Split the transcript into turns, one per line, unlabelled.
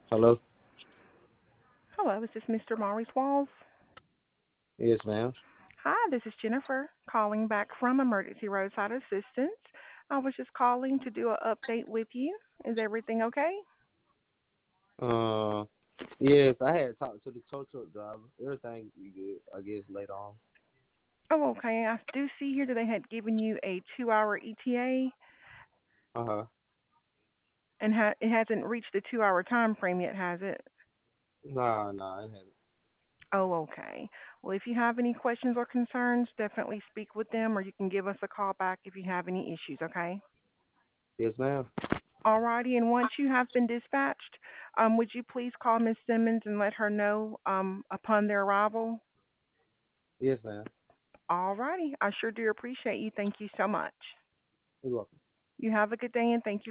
Hello?
Hello, is this Mr. Maurice Walls?
Yes, ma'am.
Hi, this is Jennifer calling back from Emergency Roadside Assistance. I was just calling to do an update with you. Is everything okay?
Uh, yes, I had talked to the tow truck driver. Everything be good, I guess, later on.
Oh, okay. I do see here that they had given you a 2-hour ETA,
Uh-huh.
and it hasn't reached the 2-hour time frame yet, has it?
Nah, I haven't.
Oh, okay. Well, if you have any questions or concerns, definitely speak with them, or you can give us a call back if you have any issues, okay?
Yes, ma'am.
Alrighty, and once you have been dispatched, would you please call Miss Simmons and let her know upon their arrival?
Yes, ma'am.
Alrighty, I sure do appreciate you. Thank you so much.
You're welcome.
You have a good day, and thank you